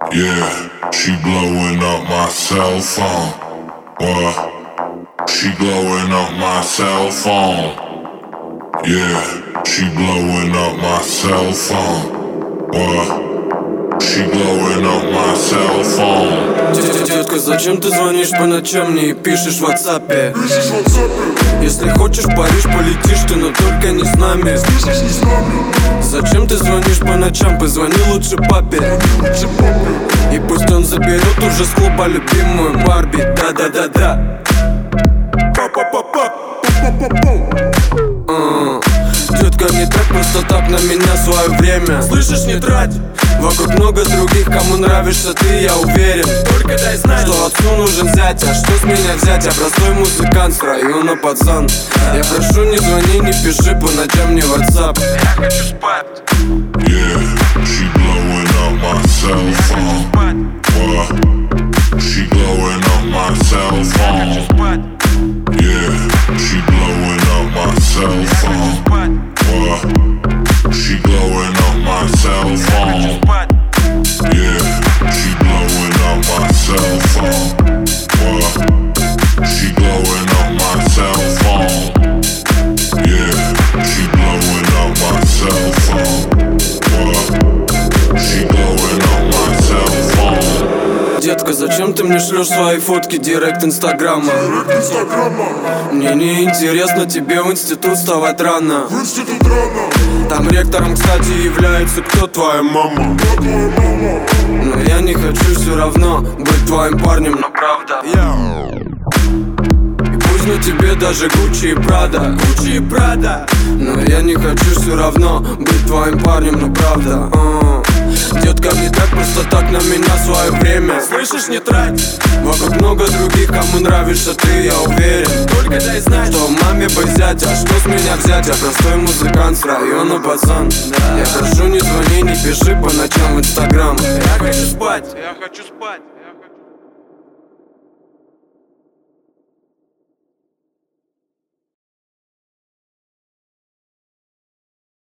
Yeah, she blowing up my cell phone. What? She blowing up my cell phone. Yeah, she blowing up my cell phone. What? She blowing up my cell phone. Детка, зачем ты звонишь по ночам мне и пишешь в WhatsApp? Если хочешь в Париж, полетишь ты, но только не с нами. Зачем ты звонишь по ночам? Позвони лучше папе. И пусть он заберет уже с клуба любимую Барби. Да-да-да-да. Детка, не так просто так на меня свое время. Слышишь, не трать. Вокруг много других, кому нравишься ты, я уверен. Только дай знать, что отцу нужен зять. А что с меня взять? Я простой музыкант с района, пацан. Я прошу, не звони, не пиши по ночам мне в WhatsApp. Я хочу спать. Yeah, she blowing up my cell phone. What? She blowing up my cell phone. Yeah, she blowing up my cell phone. What? She blowing up my cell phone. Yeah, she blowing up my cell phone. What? She blowing up my cell phone. Yeah, she blowing up my cell phone. What? She blowing up my cell phone. Детка, зачем ты мне шлешь свои фотки директ инстаграма? Мне не интересно тебе в институт вставать рано. Там ректором, кстати, является кто? Твоя мама. Но я не хочу все равно быть твоим парнем, но правда. И пусть на тебе даже Гуччи и Прада. Но я не хочу все равно быть твоим парнем, но правда. Детка, не так просто так на меня свое время. Слышишь, не трать. Вокруг много других, кому нравишься ты, я уверен. Только дай знать, что маме бы зять. А что с меня взять? Я простой музыкант с района, пацан. Я прошу, не звони, не пиши по ночам в Инстаграм. Я хочу спать.